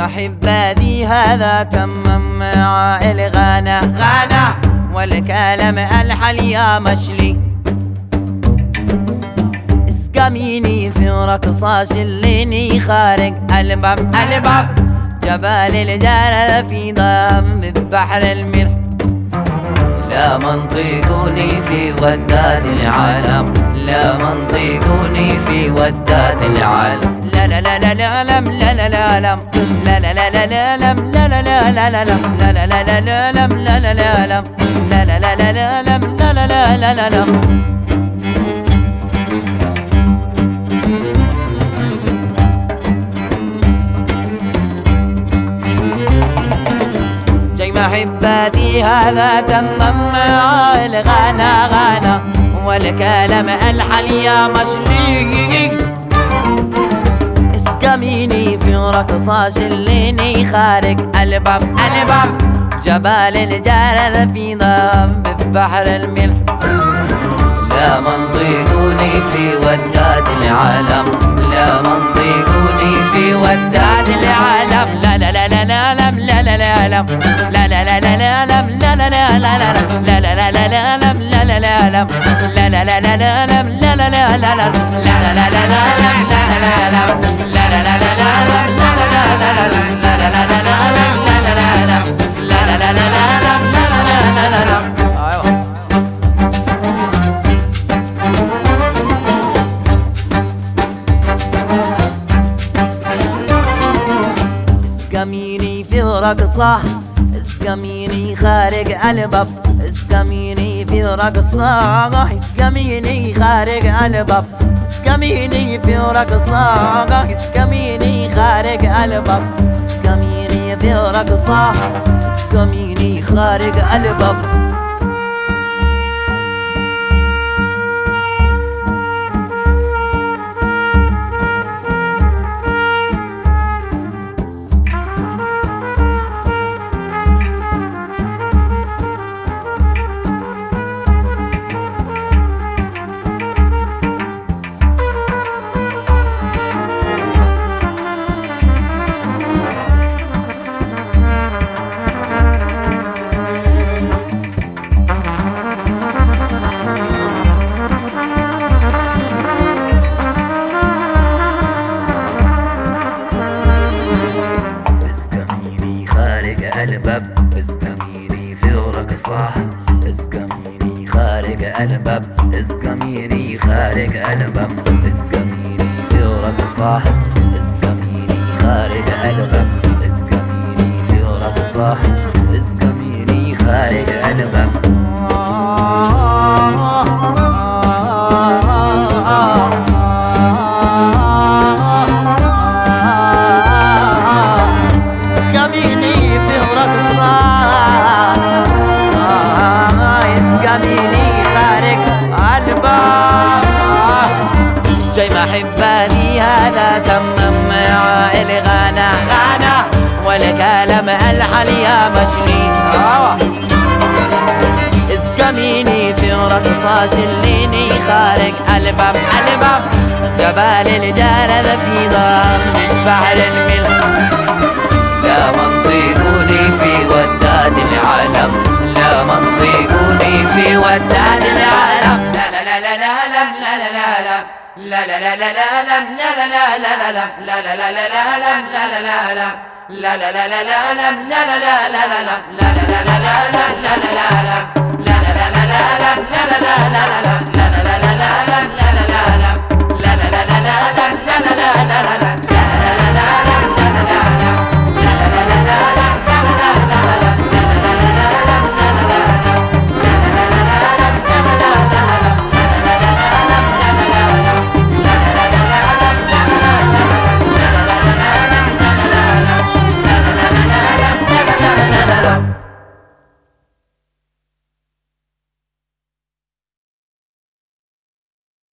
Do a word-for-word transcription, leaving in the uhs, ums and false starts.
محباتي هذا تمم عائل غانا غانا والكلام الحليا مشلي اسقميني في رقصة شليني خارج الباب الباب جبال الجلال في ضم ببحر الملح لا منطقوني في وداد العالم لا منطقوني في وداد العالم لا لا لا لا لا لم لا لا لا لم لا لا لا لا لا لم لا لا لا لا لا لم لا لا لا لا لا لم لا لا لا لم لا لا لا لا لا لم لا لا لا لا لا لم جاي محباتي هذا تمم عائل غانا غانا والكلام الحليا مشلي اسقميني في رقصة شليني خارج الباب الباب جبال الجلال في ضم ببحر الملح لا منطقوني في وداد العالم لا منطقوني في وداد العالم لا لا لا لا لا لم لا لا لا لم لا لا لا لا لا لم لا لا لا لا لم لا لا لا لا لا لم لا لا لا لم لا لا لا لا لا لم لا لا لا لا لم لا لا لا لا لا لم لا لا لا لم لا لا لا لا لا لم لا لا لا لا لم لا لا لا لا لا لم لا لا لا لم لا لا لا لا لا لم لا لا لا لا لم اسقميني في رقصة اسقميني خارج الباب اسقميني في رقصة اسقميني خارج الباب اسقميني في رقصة اسقميني خارج الباب اسقميني في رقصة اسقميني خارج الباب الباب اسقميني في رقصة اسقميني خارج الباب اسقميني خارج الباب اسقميني في رقصة اسقميني خارج الباب اسقميني في رقصة اسقميني خارج الباب جاي محباتي هذا تمم عائل غانا غانا والكلام الحليا مشلي اسقميني في رقصة شليني خارج الباب الباب جبال الجلال في ضم بحر الملح لا منطقوني في وداد العالم لا منطقوني في وداد العالم لا لا لا لا لا لا لا لا لا لا لا لا لا لا لم لا لا لا لا لا لا لا لا لا لا لم لا لا لا لم لا لا لا لا لا لم لا لا لا لا لا لم لا لا لا لا لا لا لا لا لا لا لا لا لا